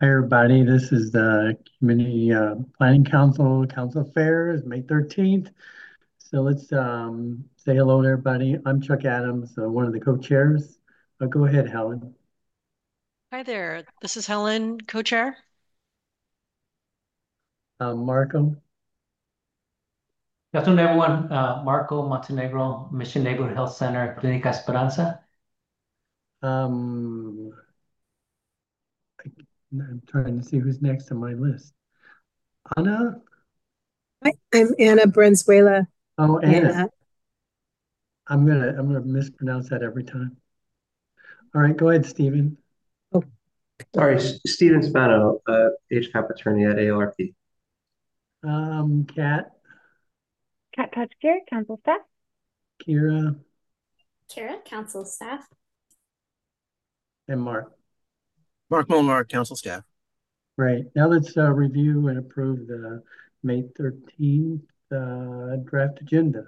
Hi, everybody. This is the Community Planning Council Affairs, May 13th. So let's say hello to everybody. I'm Chuck Adams, one of the co-chairs. Go ahead, Helen. Hi there, this is Helen, co-chair. Marco. Good afternoon, everyone. Marco Montenegro, Mission Neighborhood Health Center, Clínica Esperanza. Um, I'm trying to see who's next on my list. Anna? Hi, I'm Anna Brenzuela. Oh, Anna. And, I'm gonna mispronounce that every time. All right, go ahead, Stephen. oh, Sorry, Steven Spano, HCAP attorney at ALRP. Kat, Kat Tutsker, council staff. Kira, Kara, council staff. and Mark. Mark Molnar, council staff. Great. Now let's review and approve the May 13th draft agenda.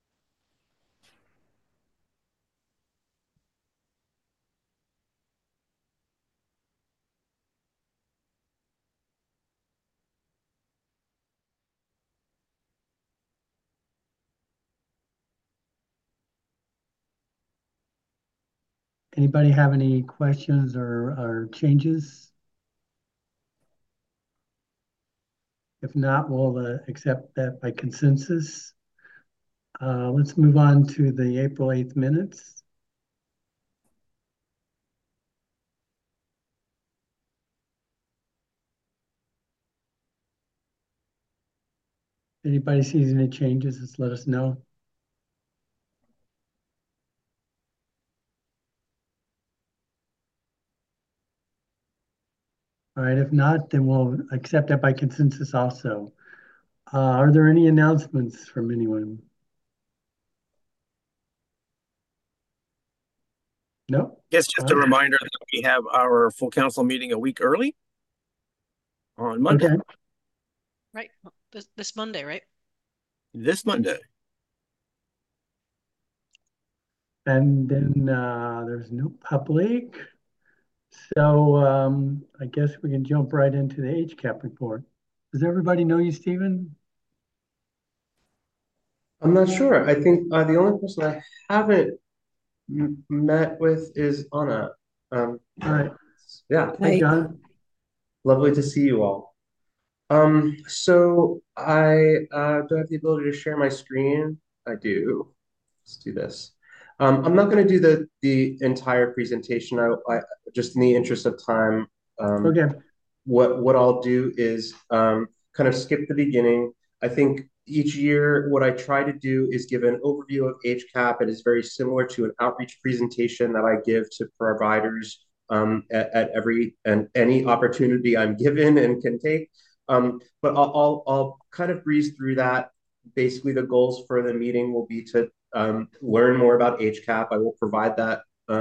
Anybody have any questions or changes? If not, we'll accept that by consensus. Let's move on to the April 8th minutes. Anybody sees any changes, just let us know. All right, if not, then we'll accept that by consensus also. Are there any announcements from anyone? No? Yes, just a reminder that we have our full council meeting a week early on Monday. Okay. Right, this Monday, right? This Monday. And then there's no public. So I guess we can jump right into the HCAP report. Does everybody know you, Stephen? I'm not sure. I think the only person I haven't met with is Anna. All right. Yeah. Hey, John. Lovely to see you all. So I do I have the ability to share my screen? I do. Let's do this. I'm not going to do the entire presentation. I just in the interest of time. Okay. What I'll do is kind of skip the beginning. I think each year what I try to do is give an overview of HCAP. It is very similar to an outreach presentation that I give to providers at every and any opportunity I'm given and can take. But I'll kind of breeze through that. Basically, the goals for the meeting will be to learn more about HCAP. I will provide that.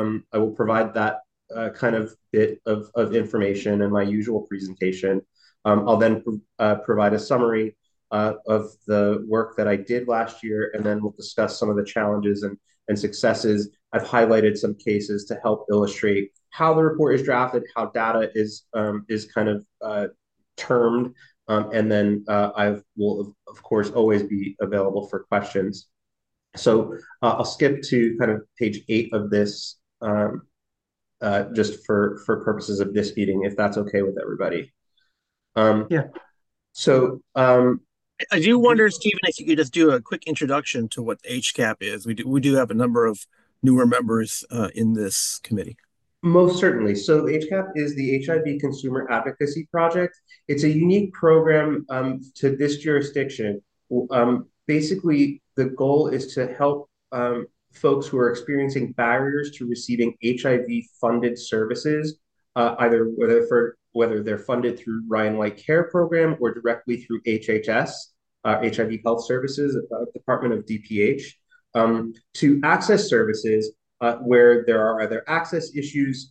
Kind of bit of information in my usual presentation. I'll then provide a summary of the work that I did last year, and then we'll discuss some of the challenges and successes. I've highlighted some cases to help illustrate how the report is drafted, how data is kind of termed, and then I will, of course, always be available for questions. So I'll skip to kind of page 8 of this just for purposes of this meeting, if that's okay with everybody. Yeah. So I do wonder, Stephen, if you could just do a quick introduction to what HCAP is. We do have a number of newer members in this committee. Most certainly. So HCAP is the HIV Consumer Advocacy Project. It's a unique program to this jurisdiction. Basically, the goal is to help folks who are experiencing barriers to receiving HIV-funded services, either whether they're funded through Ryan White Care Program or directly through HHS, HIV Health Services, Department of DPH, to access services where there are either access issues,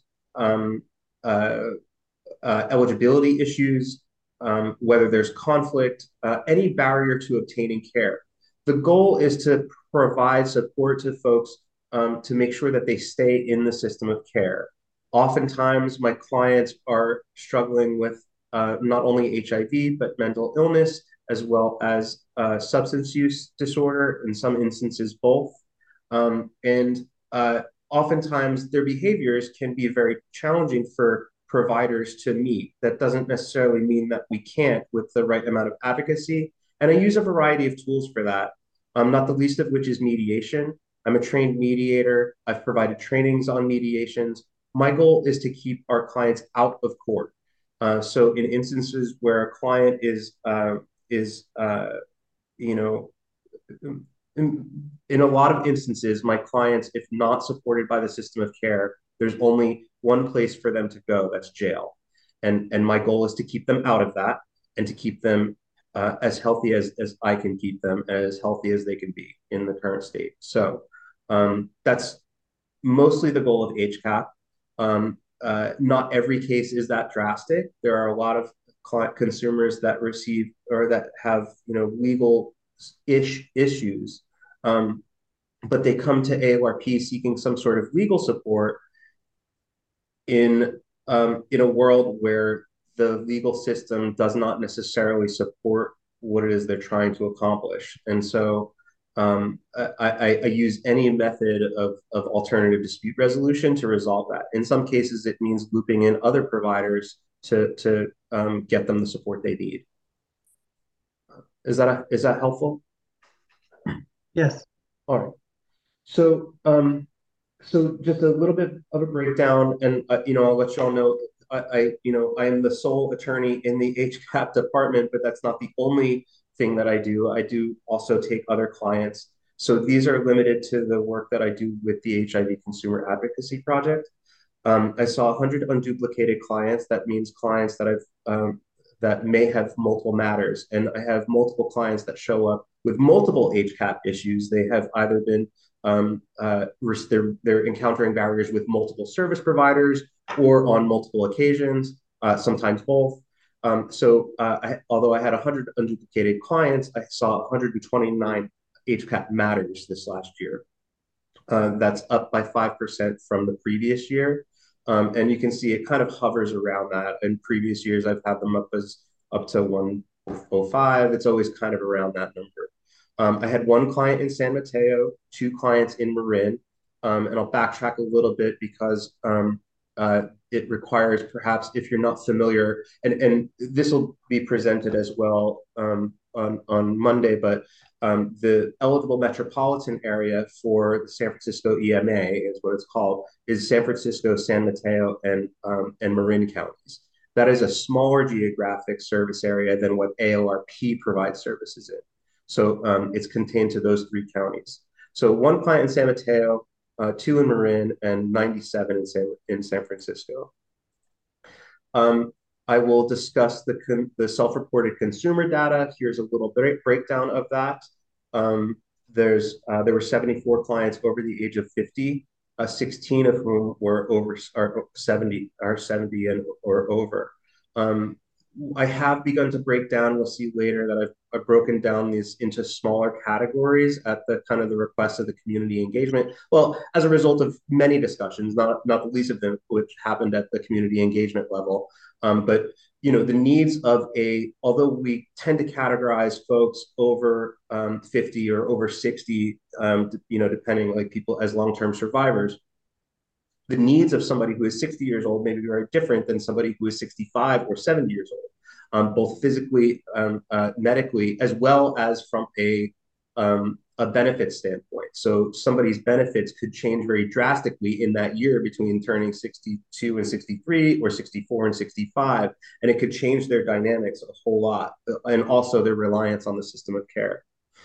eligibility issues, whether there's conflict, any barrier to obtaining care. The goal is to provide support to folks to make sure that they stay in the system of care. Oftentimes, my clients are struggling with not only HIV, but mental illness, as well as substance use disorder, in some instances, both. And oftentimes, their behaviors can be very challenging for providers to meet. That doesn't necessarily mean that we can't with the right amount of advocacy. And I use a variety of tools for that, not the least of which is mediation. I'm a trained mediator. I've provided trainings on mediations. My goal is to keep our clients out of court. So in instances where a client is you know, in a lot of instances, my clients, if not supported by the system of care, there's only one place for them to go, that's jail. And my goal is to keep them out of that and to keep them as healthy as I can keep them, as healthy as they can be in the current state. So that's mostly the goal of HCAP. Not every case is that drastic. There are a lot of consumers that receive or that have legal issues, but they come to AORP seeking some sort of legal support in a world where the legal system does not necessarily support what it is they're trying to accomplish. And so I use any method of alternative dispute resolution to resolve that. In some cases, it means looping in other providers to get them the support they need. Is that helpful? Yes. All right. So so just a little bit of a breakdown, and I'll let you all know I am the sole attorney in the HCAP department, but that's not the only thing that I do. I do also take other clients. So these are limited to the work that I do with the HIV Consumer Advocacy Project. I saw 100 unduplicated clients. That means clients that that may have multiple matters, and I have multiple clients that show up with multiple HCAP issues. They have either been they're encountering barriers with multiple service providers or on multiple occasions, sometimes both. Although I had 100 unduplicated clients, I saw 129 HCAP matters this last year. That's up by 5% from the previous year. And you can see it kind of hovers around that. In previous years, I've had them up to 105. It's always kind of around that number. I had one client in San Mateo, two clients in Marin, and I'll backtrack a little bit because it requires, perhaps if you're not familiar, and this will be presented as well on Monday, but the eligible metropolitan area for the San Francisco EMA is what it's called, is San Francisco, San Mateo, and Marin counties. That is a smaller geographic service area than what AORP provides services in. So it's contained to those three counties. So one client in San Mateo, two in Marin, and 97 in San Francisco. I will discuss the self-reported consumer data. Here's a little breakdown of that. There were 74 clients over the age of 50, 16 of whom were over 70 or over. I have begun to break down. We'll see later that I've broken down these into smaller categories at the kind of the request of the community engagement. Well, as a result of many discussions, not the least of them which happened at the community engagement level. But the needs of although we tend to categorize folks over 50 or over 60, depending, like, people as long-term survivors, the needs of somebody who is 60 years old may be very different than somebody who is 65 or 70 years old, both physically, medically, as well as from a benefit standpoint. So somebody's benefits could change very drastically in that year between turning 62 and 63 or 64 and 65, and it could change their dynamics a whole lot, and also their reliance on the system of care.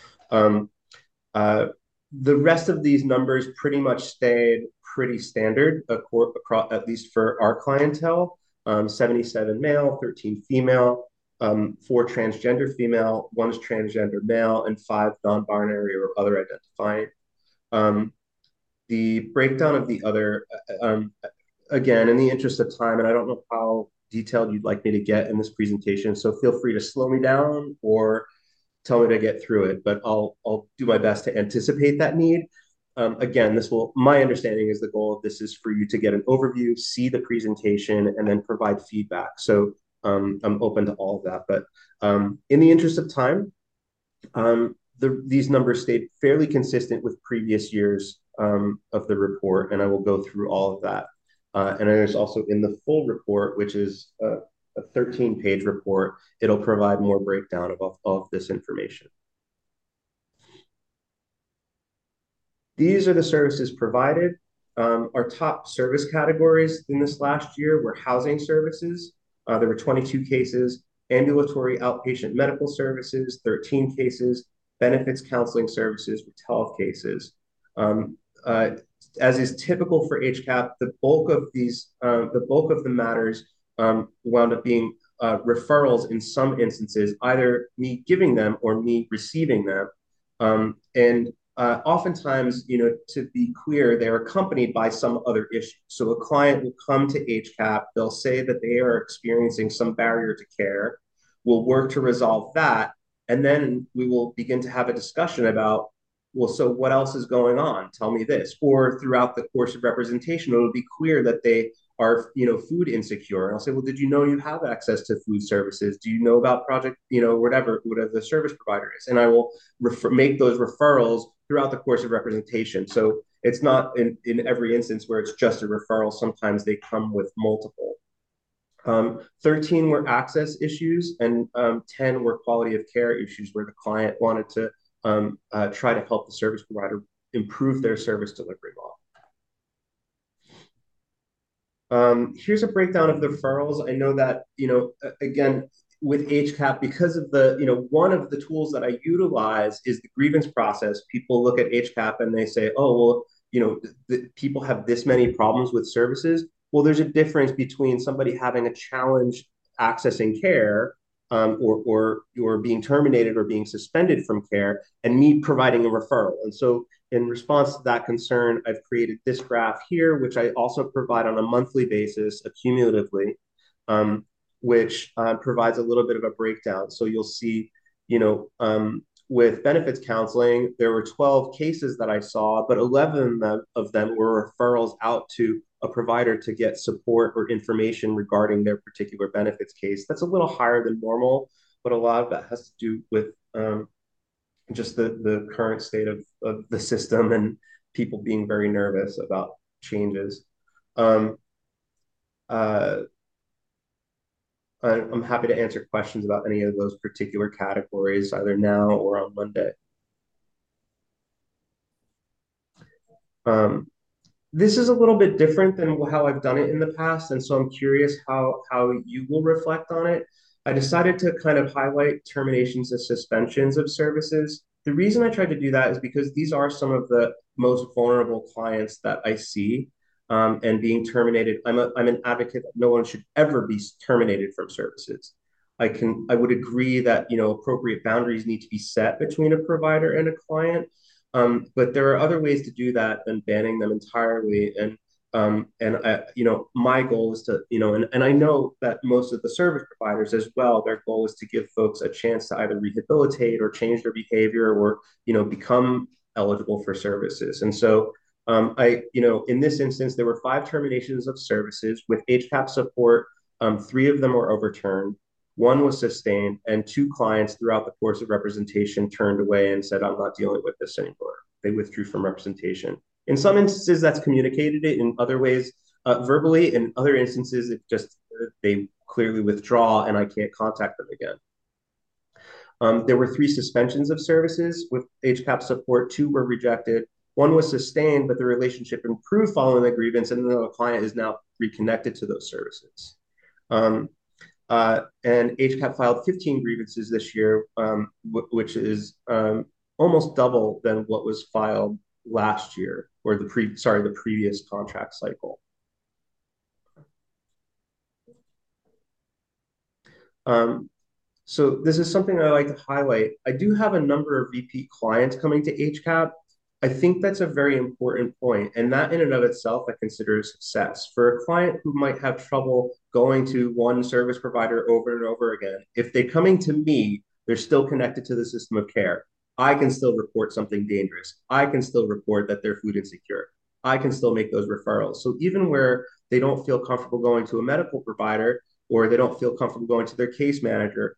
The rest of these numbers pretty much stayed pretty standard, across, at least for our clientele. 77 male, 13 female, 4 transgender female, 1's transgender male, and 5 non-binary or other identifying. The breakdown of the other, again, in the interest of time, and I don't know how detailed you'd like me to get in this presentation, so feel free to slow me down or tell me to get through it, but I'll do my best to anticipate that need. again, my understanding is the goal of this is for you to get an overview, see the presentation, and then provide feedback. So I'm open to all of that. But in the interest of time, these numbers stayed fairly consistent with previous years of the report, and I will go through all of that. And there's also in the full report, which is a 13-page report, it'll provide more breakdown of this information. These are the services provided. Our top service categories in this last year were housing services. There were 22 cases, ambulatory outpatient medical services, 13 cases, benefits counseling services, with 12 cases. As is typical for HCAP, the bulk of the matters wound up being referrals in some instances, either me giving them or me receiving them. Oftentimes, to be clear, they're accompanied by some other issue. So a client will come to HCAP, they'll say that they are experiencing some barrier to care. We'll work to resolve that. And then we will begin to have a discussion about, well, so what else is going on? Tell me this. Or throughout the course of representation, it'll be clear that they are, food insecure. And I'll say, well, did you know you have access to food services? Do you know about project, whatever the service provider is? And I will make those referrals throughout the course of representation. So it's not in every instance where it's just a referral. Sometimes they come with multiple. 13 were access issues, and 10 were quality of care issues where the client wanted to try to help the service provider improve their service delivery model. Here's a breakdown of the referrals. I know that, again, with HCAP, because of the, one of the tools that I utilize is the grievance process. People look at HCAP and they say, oh, well, people have this many problems with services. Well, there's a difference between somebody having a challenge accessing care or being terminated or being suspended from care, and me providing a referral. And so in response to that concern, I've created this graph here, which I also provide on a monthly basis, accumulatively, which provides a little bit of a breakdown. So you'll see, with benefits counseling, there were 12 cases that I saw, but 11 of them were referrals out to a provider to get support or information regarding their particular benefits case. That's a little higher than normal, but a lot of that has to do with just the current state of the system and people being very nervous about changes. I'm happy to answer questions about any of those particular categories, either now or on Monday. This is a little bit different than how I've done it in the past, and so I'm curious how you will reflect on it. I decided to kind of highlight terminations and suspensions of services. The reason I tried to do that is because these are some of the most vulnerable clients that I see. And being terminated, I'm an advocate that no one should ever be terminated from services. I would agree that appropriate boundaries need to be set between a provider and a client, but there are other ways to do that than banning them entirely. And my goal is to and I know that most of the service providers as well, their goal is to give folks a chance to either rehabilitate or change their behavior or become eligible for services. And so in this instance, there were 5 terminations of services with HCAP support. 3 of them were overturned. 1 was sustained, and 2 clients throughout the course of representation turned away and said, I'm not dealing with this anymore. They withdrew from representation. In some instances, that's communicated it. In other ways, verbally. In other instances, it just, they clearly withdraw and I can't contact them again. There were 3 suspensions of services with HCAP support. 2 were rejected. 1 was sustained, but the relationship improved following the grievance, and the client is now reconnected to those services. And HCAP filed 15 grievances this year, which is almost double than what was filed last year, or the previous contract cycle. So this is something I like to highlight. I do have a number of repeat clients coming to HCAP. I think that's a very important point, and that in and of itself I consider a success. For a client who might have trouble going to one service provider over and over again, if they're coming to me, they're still connected to the system of care. I can still report something dangerous. I can still report that they're food insecure. I can still make those referrals. So even where they don't feel comfortable going to a medical provider or they don't feel comfortable going to their case manager,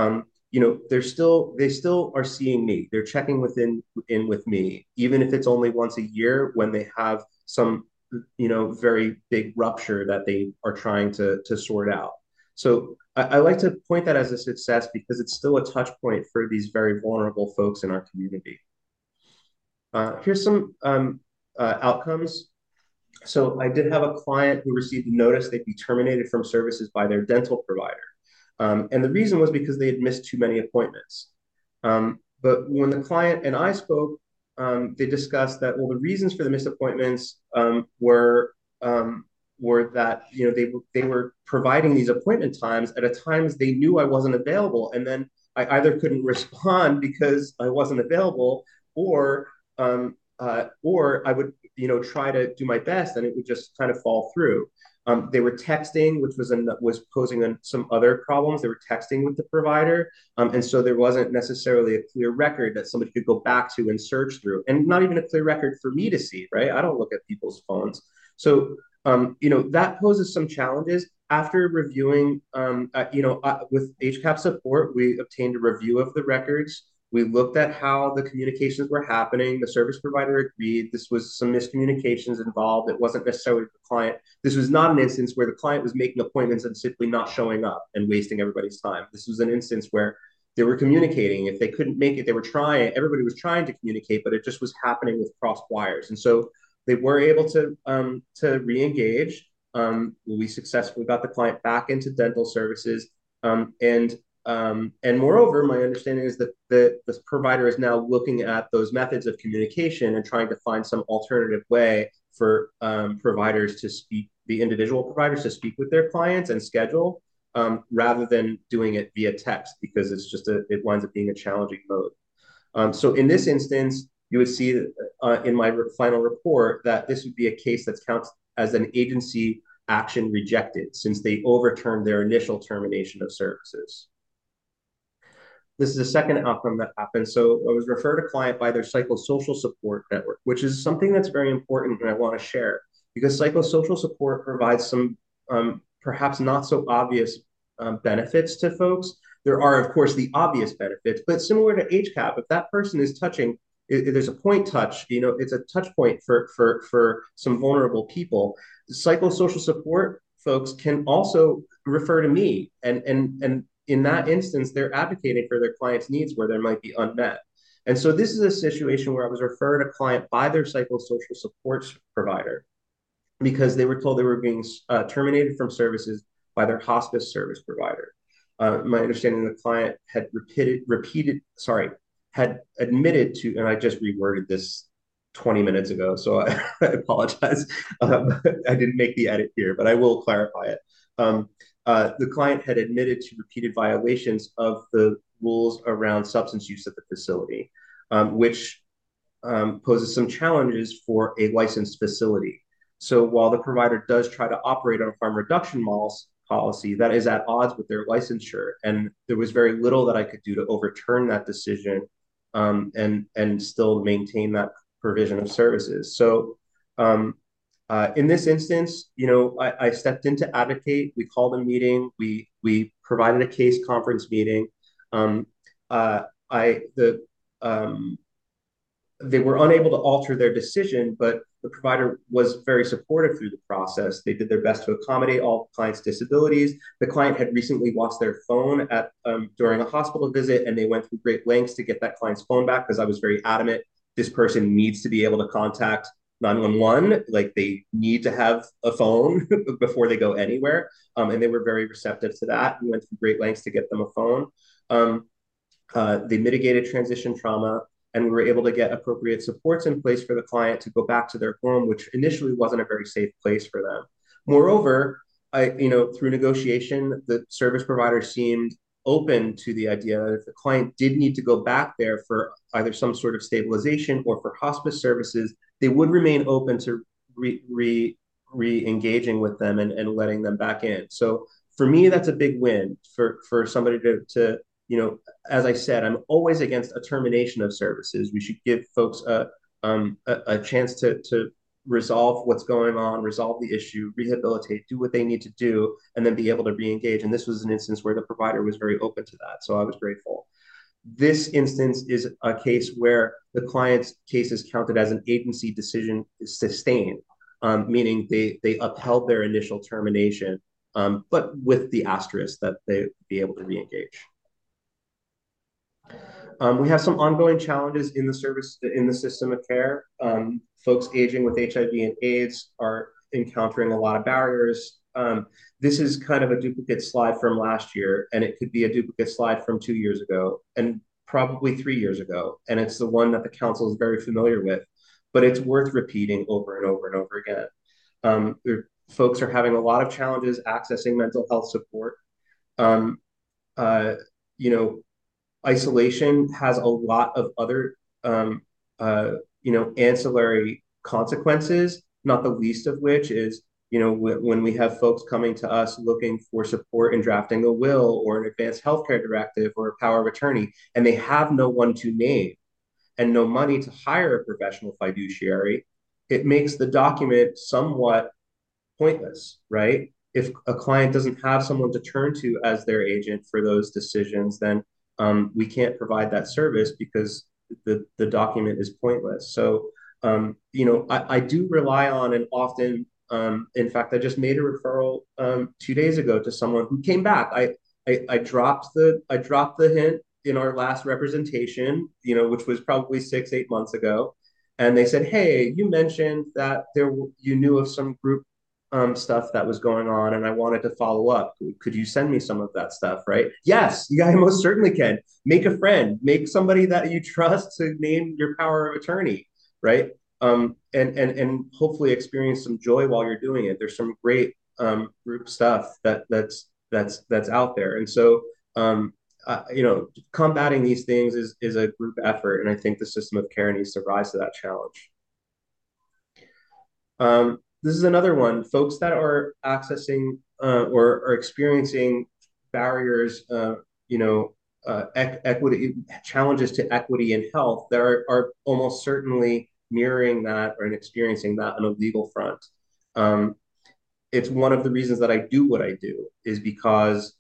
they still are seeing me. They're checking in with me, even if it's only once a year when they have some very big rupture that they are trying to sort out. So I like to point that as a success because it's still a touch point for these very vulnerable folks in our community. Here's some outcomes. So I did have a client who received a notice they'd be terminated from services by their dental provider. And the reason was because they had missed too many appointments. But when the client and I spoke, they discussed that, well, the reasons for the missed appointments were that they were providing these appointment times at a times they knew I wasn't available, and then I either couldn't respond because I wasn't available, or I would try to do my best and it would just kind of fall through. They were texting, which was posing some other problems. They were texting with the provider, and so there wasn't necessarily a clear record that somebody could go back to and search through, and not even a clear record for me to see. Right? I don't look at people's phones, so that poses some challenges. After reviewing, with HCAP support, we obtained a review of the records. We looked at how the communications were happening. The service provider agreed this was some miscommunications involved. It wasn't necessarily the client. This was not an instance where the client was making appointments and simply not showing up and wasting everybody's time. This was an instance where they were communicating. If they couldn't make it, they were trying. Everybody was trying to communicate, but it just was happening with crossed wires. And so they were able to re-engage. We successfully got the client back into dental services, and moreover, my understanding is that the provider is now looking at those methods of communication and trying to find some alternative way for providers to speak, the individual providers to speak with their clients and schedule, rather than doing it via text, because it winds up being a challenging mode. So in this instance, you would see in my final report that this would be a case that counts as an agency action rejected, since they overturned their initial termination of services. This is the second outcome that happened. So I was referred a client by their psychosocial support network, which is something that's very important and I want to share, because psychosocial support provides some perhaps not so obvious benefits to folks. There are, of course, the obvious benefits, but similar to HCAP, if that person is touching, there's a point touch, it's a touch point for some vulnerable people. Psychosocial support folks can also refer to me, and in that instance, they're advocating for their clients' needs where there might be unmet. And so this is a situation where I was referred a client by their psychosocial support provider because they were told they were being terminated from services by their hospice service provider. My understanding, the client had had admitted to, and I just reworded this 20 minutes ago, so I apologize. I didn't make the edit here, but I will clarify it. The client had admitted to repeated violations of the rules around substance use at the facility, which poses some challenges for a licensed facility. So while the provider does try to operate on a harm reduction policy, that is at odds with their licensure. And there was very little that I could do to overturn that decision and still maintain that provision of services. So in this instance, I stepped in to advocate. We called a meeting. We provided a case conference meeting. They were unable to alter their decision, but the provider was very supportive through the process. They did their best to accommodate all clients' disabilities. The client had recently lost their phone during a hospital visit, and they went through great lengths to get that client's phone back because I was very adamant this person needs to be able to contact 911. Like, they need to have a phone before they go anywhere. And they were very receptive to that. We went through great lengths to get them a phone. They mitigated transition trauma, and we were able to get appropriate supports in place for the client to go back to their home, which initially wasn't a very safe place for them. Moreover, through negotiation, the service provider seemed open to the idea that if the client did need to go back there for either some sort of stabilization or for hospice services, they would remain open to re-engaging with them and letting them back in. So for me, that's a big win for somebody to as I said, I'm always against a termination of services. We should give folks a chance to resolve what's going on, resolve the issue, rehabilitate, do what they need to do, and then be able to re-engage. And this was an instance where the provider was very open to that. So I was grateful. This instance is a case where the client's case is counted as an agency decision sustained, meaning they upheld their initial termination, but with the asterisk that they be able to re-engage. We have some ongoing challenges in the system of care. Folks aging with HIV and AIDS are encountering a lot of barriers. This is kind of a duplicate slide from last year, and it could be a duplicate slide from 2 years ago, and probably 3 years ago. And it's the one that the council is very familiar with, but it's worth repeating over and over and over again. Folks are having a lot of challenges accessing mental health support. Isolation has a lot of other, ancillary consequences, not the least of which is, when we have folks coming to us looking for support in drafting a will or an advanced healthcare directive or a power of attorney, and they have no one to name and no money to hire a professional fiduciary, it makes the document somewhat pointless, right? If a client doesn't have someone to turn to as their agent for those decisions, then we can't provide that service because the document is pointless. So, I do rely on, and often, in fact, I just made a referral 2 days ago to someone who came back. I dropped the hint in our last representation, which was probably 6-8 months ago, and they said, "Hey, you mentioned that you knew of some group stuff that was going on, and I wanted to follow up. Could you send me some of that stuff?" Right? Yes, yeah, I most certainly can. Make a friend, make somebody that you trust to name your power of attorney, right? And hopefully experience some joy while you're doing it. There's some great group stuff that's out there, and so combating these things is a group effort, and I think the system of care needs to rise to that challenge. This is another one. Folks that are accessing or are experiencing barriers, equity challenges to equity in health, that are almost certainly mirroring that or experiencing that on a legal front. It's one of the reasons that I do what I do is because,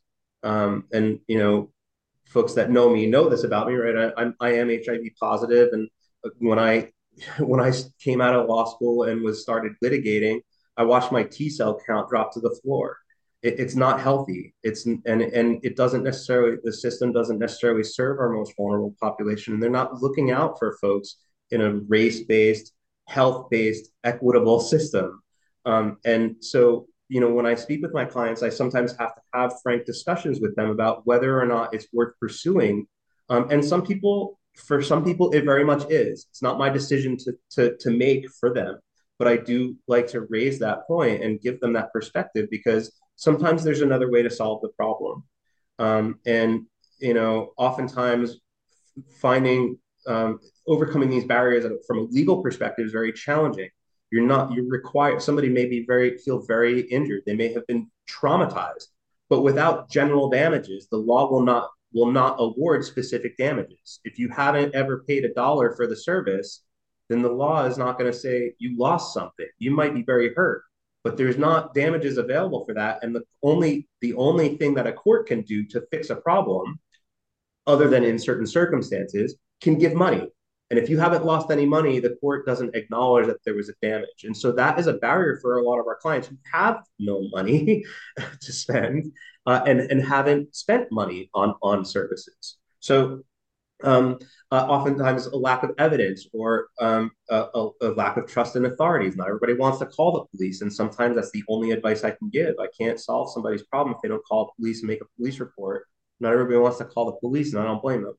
folks that know me know this about me, right? I am HIV positive, and when I came out of law school and started litigating, I watched my T cell count drop to the floor. It's not healthy. It doesn't necessarily, the system doesn't necessarily serve our most vulnerable population. And they're not looking out for folks in a race-based, health-based, equitable system. And so, when I speak with my clients, I sometimes have to have frank discussions with them about whether or not it's worth pursuing. And for some people, it very much is. It's not my decision to make for them, but I do like to raise that point and give them that perspective, because sometimes there's another way to solve the problem. Oftentimes overcoming these barriers from a legal perspective is very challenging. Somebody may feel very injured. They may have been traumatized, but without general damages, the law will not award specific damages. If you haven't ever paid $1 for the service, then the law is not going to say you lost something. You might be very hurt, but there's not damages available for that. And the only thing that a court can do to fix a problem, other than in certain circumstances, can give money. And if you haven't lost any money, the court doesn't acknowledge that there was a damage. And so that is a barrier for a lot of our clients who have no money to spend and haven't spent money on services. So oftentimes a lack of evidence or a lack of trust in authorities. Not everybody wants to call the police, and sometimes that's the only advice I can give. I can't solve somebody's problem if they don't call the police and make a police report. Not everybody wants to call the police, and I don't blame them.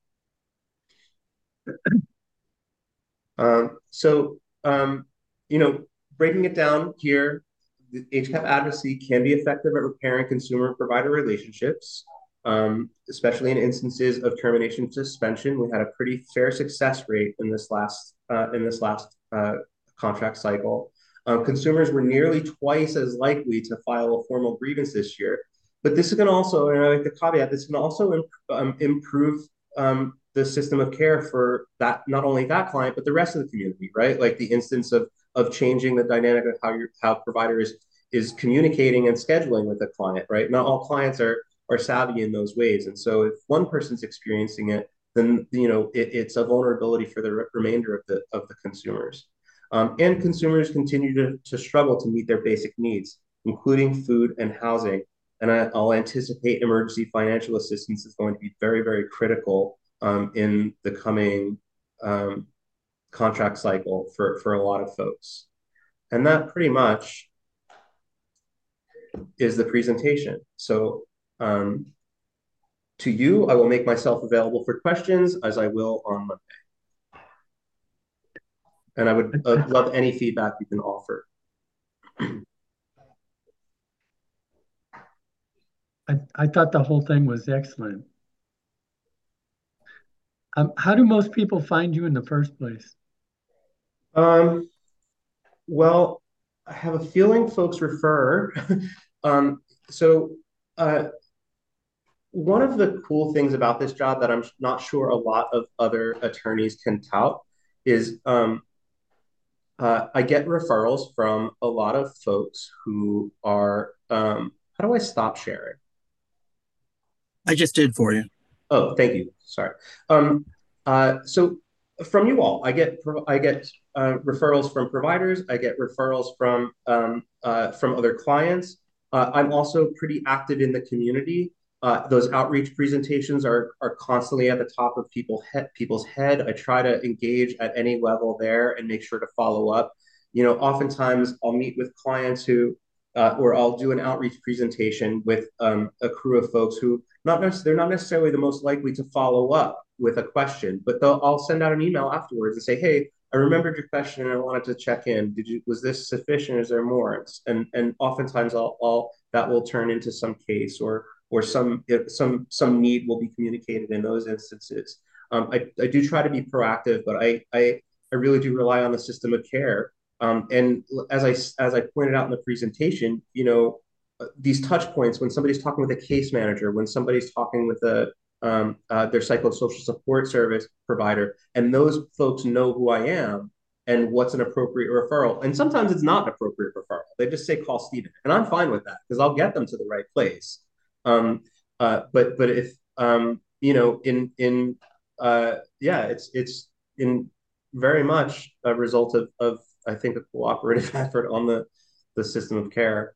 Breaking it down here, the HCAP advocacy can be effective at repairing consumer provider relationships, especially in instances of termination suspension. We had a pretty fair success rate in this last contract cycle. Consumers were nearly twice as likely to file a formal grievance this year, But this is going to also, and I like the caveat, this can also improve the system of care for that, not only that client, but the rest of the community, right? Like the instance of changing the dynamic of how provider is communicating and scheduling with a client, right? Not all clients are savvy in those ways. And so if one person's experiencing it, then it's a vulnerability for the remainder of the consumers. And consumers continue to struggle to meet their basic needs, including food and housing. And I'll anticipate emergency financial assistance is going to be very, very critical in the coming contract cycle for a lot of folks. And that pretty much is the presentation. So to you, I will make myself available for questions, as I will on Monday. And I would love any feedback you can offer. I thought the whole thing was excellent. How do most people find you in the first place? Well, I have a feeling folks refer. One of the cool things about this job that I'm not sure a lot of other attorneys can tout is I get referrals from a lot of folks who are, how do I stop sharing? I just did for you. Oh, thank you. Sorry. So from you all, I get referrals from providers. I get referrals from other clients. I'm also pretty active in the community. Those outreach presentations are constantly at the top of people's head. I try to engage at any level there and make sure to follow up. Oftentimes I'll meet with clients who, or I'll do an outreach presentation with a crew of folks who they're not necessarily the most likely to follow up with a question, but I'll send out an email afterwards and say, hey, I remembered your question and I wanted to check in. Was this sufficient? Is there more? And oftentimes that will turn into some case or some need will be communicated in those instances. I do try to be proactive, but I really do rely on the system of care. And as I pointed out in the presentation, these touch points when somebody's talking with a case manager, when somebody's talking with their psychosocial support service provider, and those folks know who I am and what's an appropriate referral. And sometimes it's not an appropriate referral. They just say, call Steven. And I'm fine with that because I'll get them to the right place. But if, it's in very much a result of I think a cooperative effort on the system of care.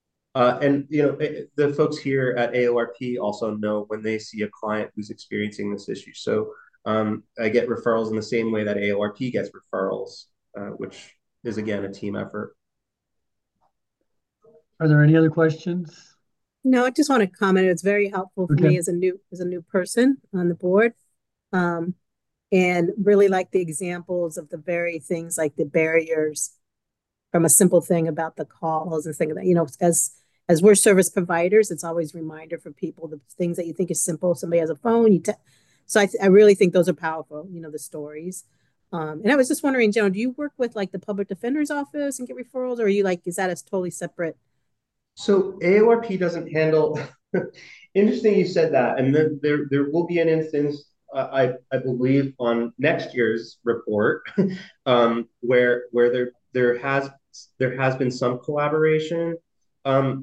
The folks here at AORP also know when they see a client who's experiencing this issue. So I get referrals in the same way that AORP gets referrals, which is again a team effort. Are there any other questions? No, I just want to comment. It's very helpful for me as a new person on the board. And really like the examples of the very things like the barriers from a simple thing about the calls and things that, as we're service providers, it's always a reminder for people, the things that you think is simple. Somebody has a phone, so I really think those are powerful, the stories. And I was just wondering, Joan, do you work with like the public defender's office and get referrals, or are you is that a totally separate? So AORP doesn't handle, interesting you said that. And then there will be an instance, I believe on next year's report, where there has been some collaboration. So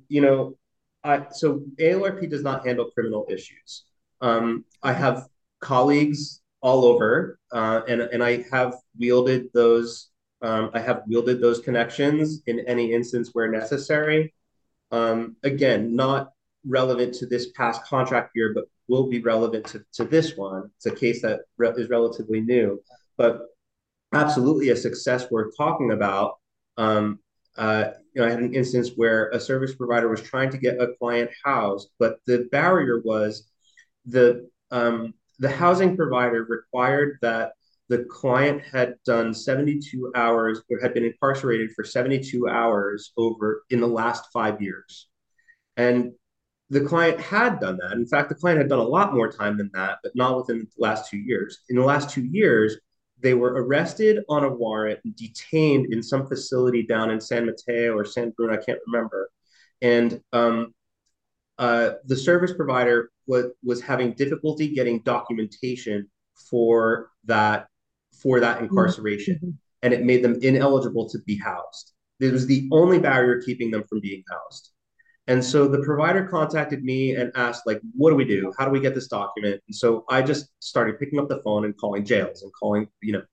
AORP does not handle criminal issues. I have colleagues all over, and I have wielded those. I have wielded those connections in any instance where necessary. Again, not relevant to this past contract year, but will be relevant to this one. It's a case that is relatively new, but absolutely a success worth talking about. I had an instance where a service provider was trying to get a client housed, but the barrier was the housing provider required that the client had done 72 hours or had been incarcerated for 72 hours in the last 5 years. And the client had done that. In fact, the client had done a lot more time than that, but not within the last 2 years. In the last 2 years, they were arrested on a warrant and detained in some facility down in San Mateo or San Bruno, I can't remember. And the service provider was having difficulty getting documentation for that incarceration, Mhm. and it made them ineligible to be housed. It was the only barrier keeping them from being housed. And so the provider contacted me and asked, like, what do we do? How do we get this document? And so I just started picking up the phone and calling jails and calling,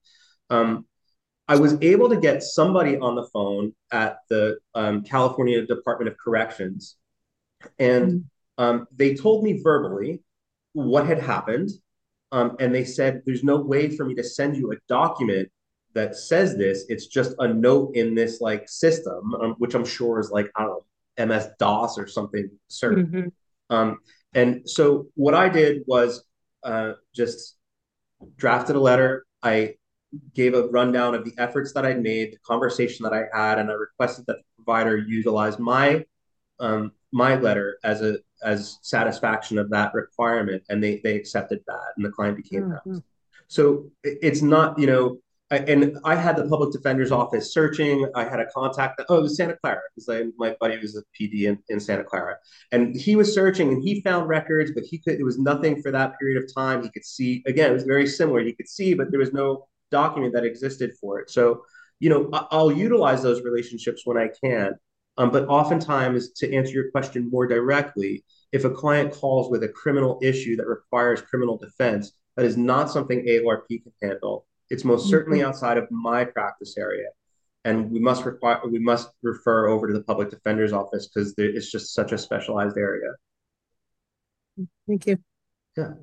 I was able to get somebody on the phone at the California Department of Corrections, and they told me verbally what had happened. And they said, there's no way for me to send you a document that says this. It's just a note in this like system, which I'm sure is like, I don't know, MS-DOS or something certain. Mhm. And so what I did was just drafted a letter. I gave a rundown of the efforts that I'd made, the conversation that I had, and I requested that the provider utilize my letter as satisfaction of that requirement, and they accepted that, and the client became housed. So it's not, and I had the public defender's office searching. I had a contact. It was Santa Clara, because my buddy was a PD in Santa Clara, and he was searching and he found records, but it was nothing for that period of time. He could see, again, it was very similar. He could see, but there was no document that existed for it. So, I'll utilize those relationships when I can. But oftentimes, to answer your question more directly, if a client calls with a criminal issue that requires criminal defense, that is not something AORP can handle. It's most certainly outside of my practice area, and we must refer over to the public defender's office because it's just such a specialized area. Thank you. Yeah.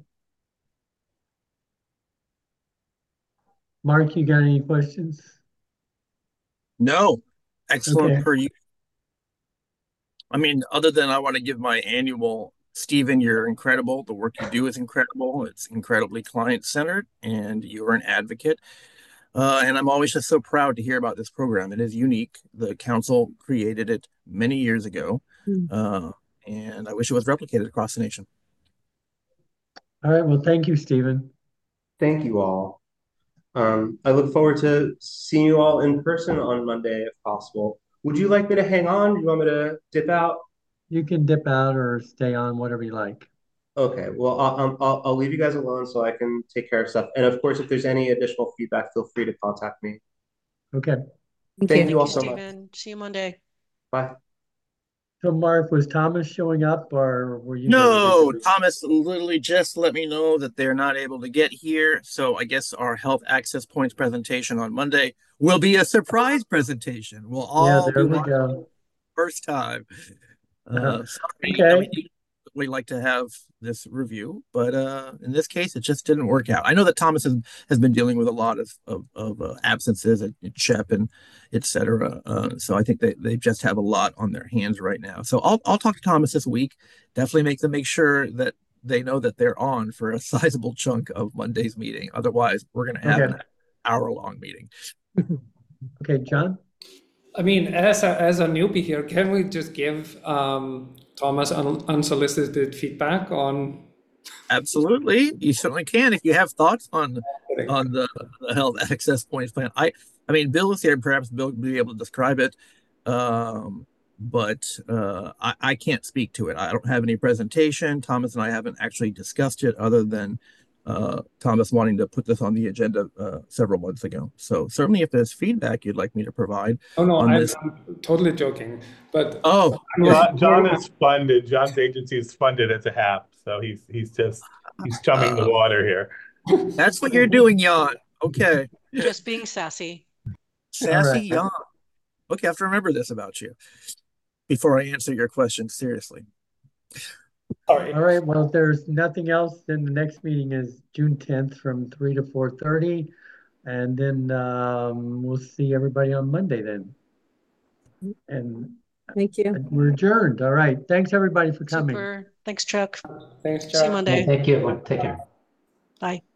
Mark, you got any questions? No, excellent Okay. per you. I mean, other than I want to give my annual, Stephen, you're incredible. The work you do is incredible. It's incredibly client-centered, and you're an advocate. And I'm always just so proud to hear about this program. It is unique. The council created it many years ago, and I wish it was replicated across the nation. All right. Well, thank you, Stephen. Thank you all. I look forward to seeing you all in person on Monday, if possible. Would you like me to hang on? Do you want me to dip out? You can dip out or stay on, whatever you like. Okay. Well, I'll leave you guys alone so I can take care of stuff. And of course, if there's any additional feedback, feel free to contact me. Okay. Thank you all Thank so you, much. Stephen. See you Monday. Bye. So, Mark, was Thomas showing up, or were you? No, Thomas literally just let me know that they're not able to get here. So I guess our health access points presentation on Monday will be a surprise presentation. We'll all there be we watching go. first time. Sorry, Okay. we like to have this review, but in this case, it just didn't work out. I know that Thomas has been dealing with a lot of absences at CHEP and etc. So I think they just have a lot on their hands right now. So I'll talk to Thomas this week. Definitely make sure that they know that they're on for a sizable chunk of Monday's meeting. Otherwise, we're going to have an hour-long meeting. Okay, John? I mean, as a newbie here, can we just give Thomas unsolicited feedback on? Absolutely, you certainly can if you have thoughts on the health access points plan. I mean, Bill is here. Perhaps Bill will be able to describe it, but I can't speak to it. I don't have any presentation. Thomas and I haven't actually discussed it, other than Thomas wanting to put this on the agenda several months ago. So certainly, if there's feedback you'd like me to provide. Oh no, I'm totally joking. But John is funded. John's agency is funded as a HAP, so he's chumming the water here. That's what you're doing, Jan. Okay. Just being sassy. Sassy Jan. Okay, I have to remember this about you before I answer your question seriously. All right. Well, if there's nothing else, then the next meeting is June 10th from 3 to 4:30. And then we'll see everybody on Monday then. And thank you. We're adjourned. All right. Thanks, everybody, for coming. Super. Thanks, Chuck. Thanks, Chuck. See you Monday. Thank you. Take care. Bye.